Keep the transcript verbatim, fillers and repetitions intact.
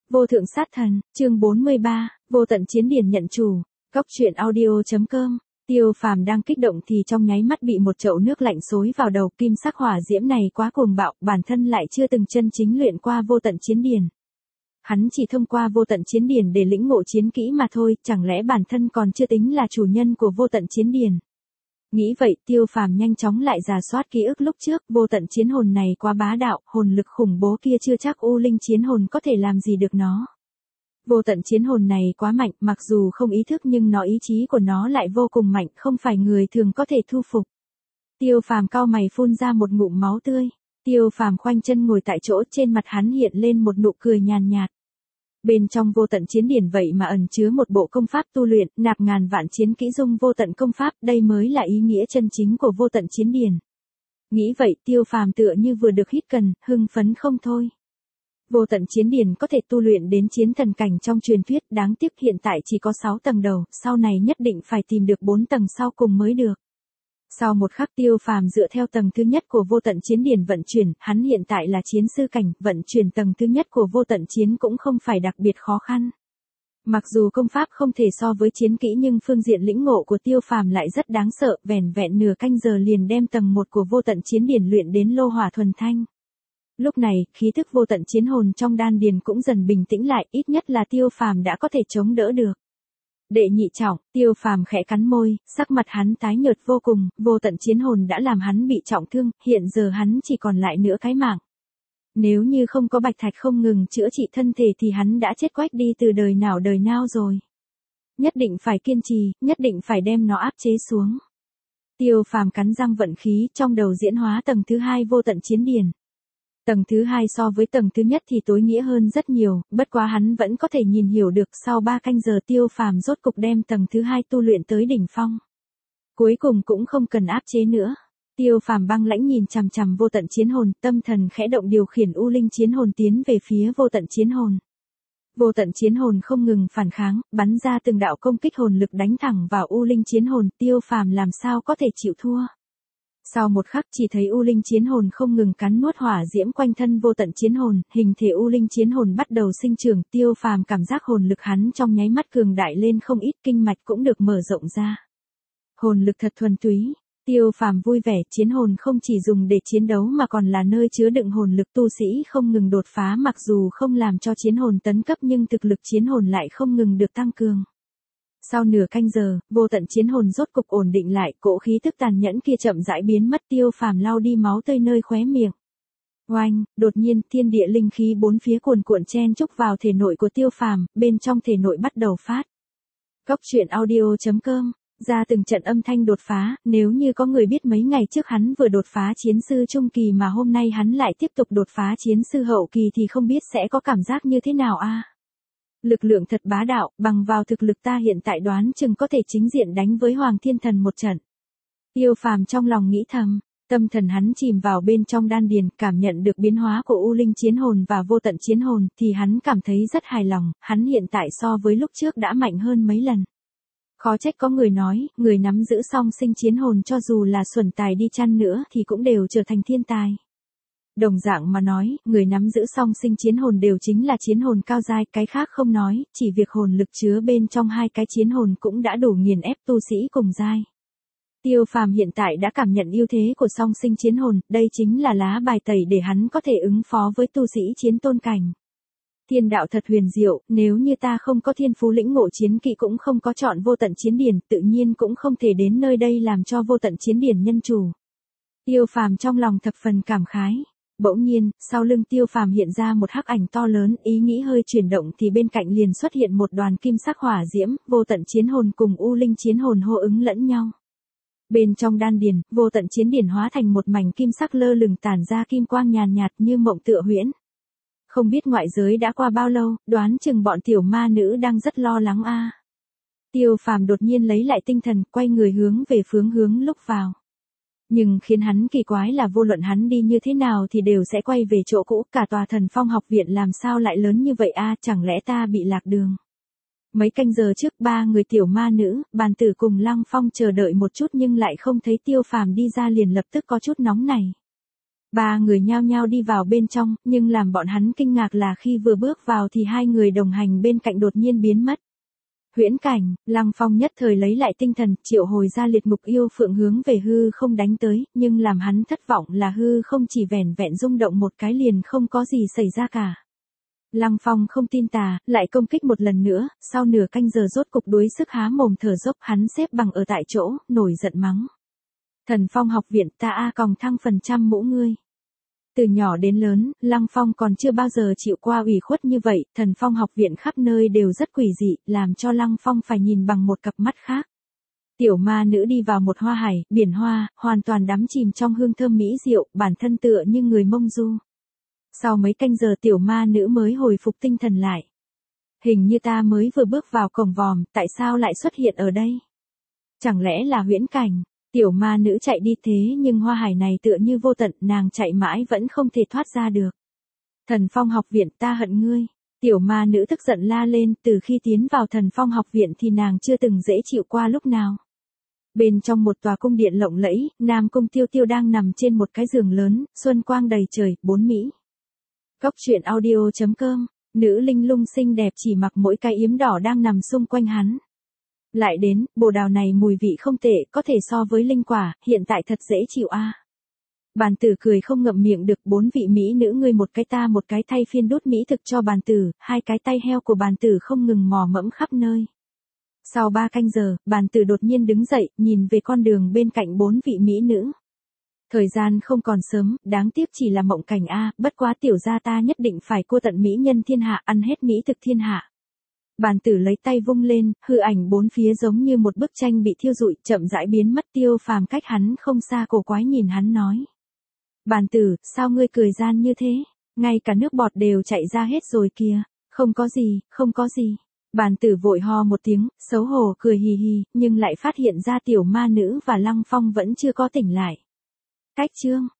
Vô thượng sát thần, chương bốn mươi ba, vô tận chiến điển nhận chủ. Cốc truyện audio.com. Tiêu Phàm đang kích động thì trong nháy mắt bị một chậu nước lạnh xối vào đầu. Kim sắc hỏa diễm này quá cuồng bạo, bản thân lại chưa từng chân chính luyện qua vô tận chiến điển. Hắn chỉ thông qua vô tận chiến điển để lĩnh ngộ chiến kỹ mà thôi, chẳng lẽ bản thân còn chưa tính là chủ nhân của vô tận chiến điển. Nghĩ vậy, Tiêu Phàm nhanh chóng lại rà soát ký ức lúc trước, vô tận chiến hồn này quá bá đạo, hồn lực khủng bố kia chưa chắc U Linh chiến hồn có thể làm gì được nó. Vô tận chiến hồn này quá mạnh, mặc dù không ý thức nhưng nó ý chí của nó lại vô cùng mạnh, không phải người thường có thể thu phục. Tiêu Phàm cau mày phun ra một ngụm máu tươi. Tiêu Phàm khoanh chân ngồi tại chỗ, trên mặt hắn hiện lên một nụ cười nhàn nhạt. Bên trong vô tận chiến điển vậy mà ẩn chứa một bộ công pháp tu luyện, nạp ngàn vạn chiến kỹ dung vô tận công pháp, đây mới là ý nghĩa chân chính của vô tận chiến điển. Nghĩ vậy, Tiêu Phàm tựa như vừa được hít cần, hưng phấn không thôi. Vô tận chiến điển có thể tu luyện đến chiến thần cảnh trong truyền thuyết, đáng tiếc hiện tại chỉ có sáu tầng đầu, sau này nhất định phải tìm được bốn tầng sau cùng mới được. Sau một khắc, Tiêu Phàm dựa theo tầng thứ nhất của vô tận chiến điển vận chuyển, hắn hiện tại là chiến sư cảnh, vận chuyển tầng thứ nhất của vô tận chiến cũng không phải đặc biệt khó khăn. Mặc dù công pháp không thể so với chiến kỹ nhưng phương diện lĩnh ngộ của Tiêu Phàm lại rất đáng sợ, vẻn vẹn nửa canh giờ liền đem tầng một của vô tận chiến điển luyện đến lô hỏa thuần thanh. Lúc này, khí thức vô tận chiến hồn trong đan điền cũng dần bình tĩnh lại, ít nhất là Tiêu Phàm đã có thể chống đỡ được. Đệ nhị trọng, Tiêu Phàm khẽ cắn môi, sắc mặt hắn tái nhợt vô cùng, vô tận chiến hồn đã làm hắn bị trọng thương, hiện giờ hắn chỉ còn lại nửa cái mạng. Nếu như không có bạch thạch không ngừng chữa trị thân thể thì hắn đã chết quách đi từ đời nào đời nào rồi. Nhất định phải kiên trì, nhất định phải đem nó áp chế xuống. Tiêu Phàm cắn răng vận khí, trong đầu diễn hóa tầng thứ hai vô tận chiến điển. Tầng thứ hai so với tầng thứ nhất thì tối nghĩa hơn rất nhiều, bất quá hắn vẫn có thể nhìn hiểu được, sau ba canh giờ Tiêu Phàm rốt cục đem tầng thứ hai tu luyện tới đỉnh phong. Cuối cùng cũng không cần áp chế nữa. Tiêu Phàm băng lãnh nhìn chằm chằm vô tận chiến hồn, tâm thần khẽ động điều khiển U Linh chiến hồn tiến về phía vô tận chiến hồn. Vô tận chiến hồn không ngừng phản kháng, bắn ra từng đạo công kích hồn lực đánh thẳng vào U Linh chiến hồn, Tiêu Phàm làm sao có thể chịu thua. Sau một khắc chỉ thấy U Linh chiến hồn không ngừng cắn nuốt hỏa diễm quanh thân vô tận chiến hồn, hình thể U Linh chiến hồn bắt đầu sinh trưởng, Tiêu Phàm cảm giác hồn lực hắn trong nháy mắt cường đại lên không ít, kinh mạch cũng được mở rộng ra. Hồn lực thật thuần túy, Tiêu Phàm vui vẻ, chiến hồn không chỉ dùng để chiến đấu mà còn là nơi chứa đựng hồn lực, tu sĩ không ngừng đột phá, mặc dù không làm cho chiến hồn tấn cấp nhưng thực lực chiến hồn lại không ngừng được tăng cường. Sau nửa canh giờ, vô tận chiến hồn rốt cục ổn định lại, cỗ khí tức tàn nhẫn kia chậm rãi biến mất, Tiêu Phàm lau đi máu tươi nơi khóe miệng. Oanh, đột nhiên, thiên địa linh khí bốn phía cuồn cuộn chen chúc vào thể nội của Tiêu Phàm, bên trong thể nội bắt đầu phát. Cốc truyện audio.com, ra từng trận âm thanh đột phá, nếu như có người biết mấy ngày trước hắn vừa đột phá chiến sư trung kỳ mà hôm nay hắn lại tiếp tục đột phá chiến sư hậu kỳ thì không biết sẽ có cảm giác như thế nào a. À? Lực lượng thật bá đạo, bằng vào thực lực ta hiện tại đoán chừng có thể chính diện đánh với Hoàng Thiên Thần một trận. Tiêu Phàm trong lòng nghĩ thầm, tâm thần hắn chìm vào bên trong đan điền, cảm nhận được biến hóa của U Linh chiến hồn và vô tận chiến hồn, thì hắn cảm thấy rất hài lòng, hắn hiện tại so với lúc trước đã mạnh hơn mấy lần. Khó trách có người nói, người nắm giữ song sinh chiến hồn cho dù là xuẩn tài đi chăng nữa thì cũng đều trở thành thiên tài. Đồng dạng mà nói, người nắm giữ song sinh chiến hồn đều chính là chiến hồn cao giai, cái khác không nói, chỉ việc hồn lực chứa bên trong hai cái chiến hồn cũng đã đủ nghiền ép tu sĩ cùng giai. Tiêu Phàm hiện tại đã cảm nhận ưu thế của song sinh chiến hồn, đây chính là lá bài tẩy để hắn có thể ứng phó với tu sĩ chiến tôn cảnh. Thiên đạo thật huyền diệu, nếu như ta không có thiên phú lĩnh ngộ chiến kỹ cũng không có chọn vô tận chiến điển, tự nhiên cũng không thể đến nơi đây làm cho vô tận chiến điển nhân chủ. Tiêu Phàm trong lòng thập phần cảm khái. Bỗng nhiên, sau lưng Tiêu Phàm hiện ra một hắc ảnh to lớn, ý nghĩ hơi chuyển động thì bên cạnh liền xuất hiện một đoàn kim sắc hỏa diễm, vô tận chiến hồn cùng U Linh chiến hồn hô ứng lẫn nhau. Bên trong đan điền, vô tận chiến điển hóa thành một mảnh kim sắc lơ lửng tản ra kim quang nhàn nhạt như mộng tựa huyễn. Không biết ngoại giới đã qua bao lâu, đoán chừng bọn tiểu ma nữ đang rất lo lắng a. À. Tiêu Phàm đột nhiên lấy lại tinh thần, quay người hướng về phương hướng lúc vào. Nhưng khiến hắn kỳ quái là vô luận hắn đi như thế nào thì đều sẽ quay về chỗ cũ, cả tòa Thần Phong học viện làm sao lại lớn như vậy a, à, chẳng lẽ ta bị lạc đường. Mấy canh giờ trước ba người tiểu ma nữ, Bàn Tử cùng Lăng Phong chờ đợi một chút nhưng lại không thấy Tiêu Phàm đi ra liền lập tức có chút nóng này. Ba người nhao nhao đi vào bên trong, nhưng làm bọn hắn kinh ngạc là khi vừa bước vào thì hai người đồng hành bên cạnh đột nhiên biến mất. Huyễn Cảnh, Lăng Phong nhất thời lấy lại tinh thần, triệu hồi ra liệt ngục yêu phượng hướng về hư không đánh tới, nhưng làm hắn thất vọng là hư không chỉ vẻn vẹn rung động một cái liền không có gì xảy ra cả. Lăng Phong không tin tà, lại công kích một lần nữa, sau nửa canh giờ rốt cục đuối sức há mồm thở dốc, hắn xếp bằng ở tại chỗ, nổi giận mắng. Thần Phong học viện ta a còng thăng phần trăm mũ ngươi. Từ nhỏ đến lớn, Lăng Phong còn chưa bao giờ chịu qua ủy khuất như vậy, Thần Phong học viện khắp nơi đều rất quỷ dị, làm cho Lăng Phong phải nhìn bằng một cặp mắt khác. Tiểu ma nữ đi vào một hoa hải, biển hoa, hoàn toàn đắm chìm trong hương thơm mỹ diệu, bản thân tựa như người mông du. Sau mấy canh giờ tiểu ma nữ mới hồi phục tinh thần lại. Hình như ta mới vừa bước vào cổng vòm, tại sao lại xuất hiện ở đây? Chẳng lẽ là huyễn cảnh? Tiểu ma nữ chạy đi thế nhưng hoa hải này tựa như vô tận, nàng chạy mãi vẫn không thể thoát ra được. Thần Phong học viện ta hận ngươi. Tiểu ma nữ tức giận la lên, từ khi tiến vào Thần Phong học viện thì nàng chưa từng dễ chịu qua lúc nào. Bên trong một tòa cung điện lộng lẫy, Nam Cung Tiêu Tiêu đang nằm trên một cái giường lớn, xuân quang đầy trời, bốn mỹ. Cốc truyện audio chấm com, nữ linh lung xinh đẹp chỉ mặc mỗi cái yếm đỏ đang nằm xung quanh hắn. Lại đến, bồ đào này mùi vị không tệ, có thể so với linh quả, hiện tại thật dễ chịu a. À. Bàn tử cười không ngậm miệng được, bốn vị mỹ nữ ngươi một cái ta một cái thay phiên đút mỹ thực cho bàn tử, hai cái tay heo của bàn tử không ngừng mò mẫm khắp nơi. Sau ba canh giờ, bàn tử đột nhiên đứng dậy, nhìn về con đường bên cạnh bốn vị mỹ nữ. Thời gian không còn sớm, đáng tiếc chỉ là mộng cảnh a, bất quá tiểu gia ta nhất định phải cua tận mỹ nhân thiên hạ, ăn hết mỹ thực thiên hạ. Bàn tử lấy tay vung lên, hư ảnh bốn phía giống như một bức tranh bị thiêu rụi, chậm rãi biến mất. Tiêu Phàm cách hắn không xa cổ quái nhìn hắn nói. Bàn tử, sao ngươi cười gian như thế? Ngay cả nước bọt đều chạy ra hết rồi kìa. Không có gì, không có gì. Bàn tử vội ho một tiếng, xấu hổ cười hì hì, nhưng lại phát hiện ra tiểu ma nữ và Lăng Phong vẫn chưa có tỉnh lại. Cách chương.